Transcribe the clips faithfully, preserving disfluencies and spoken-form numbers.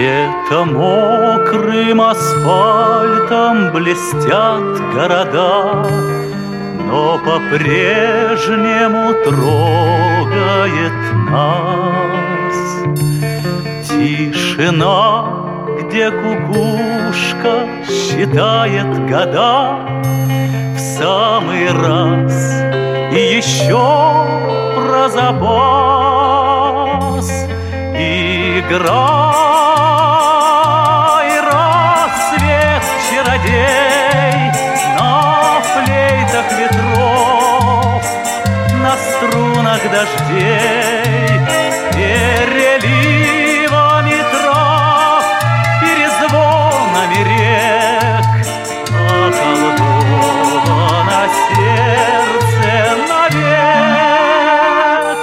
Где-то мокрым асфальтом блестят города, но по-прежнему трогает нас тишина, где кукушка считает года в самый раз. И еще про запас играй, рассвет чародей на флейтах ветров, на струнах дождей, переливами трав, перезвонами рек, околдовано сердце навек.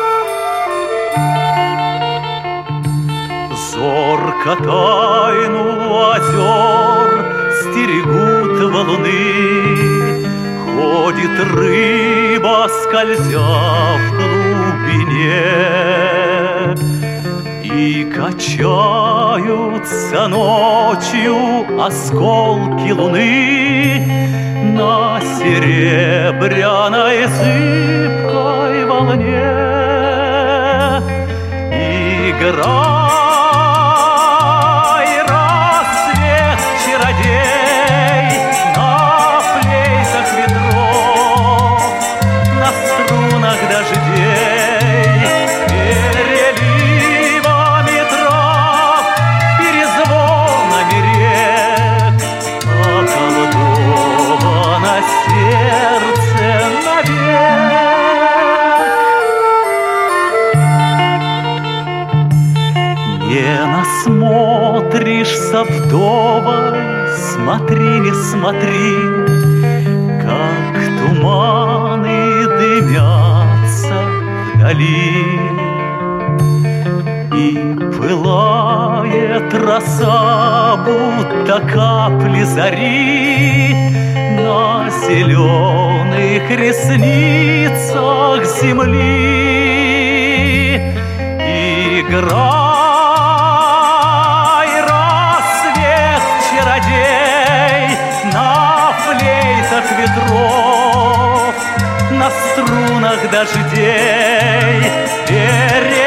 Зорко тайну озер стерегут валуны, ходит рыба, скользя в глубине, и качаются ночью осколки луны на серебряной зыбкой волне. Играй, рассвет чародей на флейтах ветров, на струнах дождей, переливами трав, перезвонами рек, околдовано сердце навек. Не насмотришься вдоволь, смотри, не смотри, как туманы дымятся вдали, и пылает роса, будто капли зари на зеленых ресницах земли. Играй, рассвет чародей на флейтах ветров, на струнах дождей.